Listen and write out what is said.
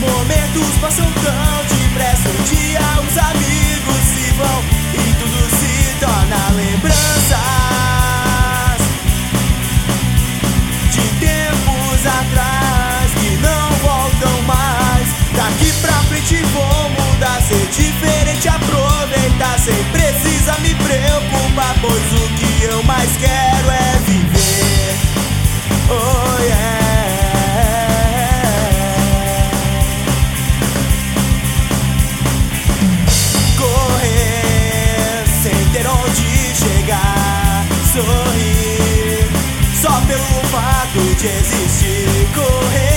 momentos passam tão depressa. Um dia os amigos se vão e tudo se torna lembranças de tempos atrás que não voltam mais. Daqui pra frente vou mudar, ser diferente, aproveitar sem precisar me preocupar, pois o que eu mais quero é viver. Oh yeah. Correr sem ter onde chegar, sorrir só pelo fato de existir. Correr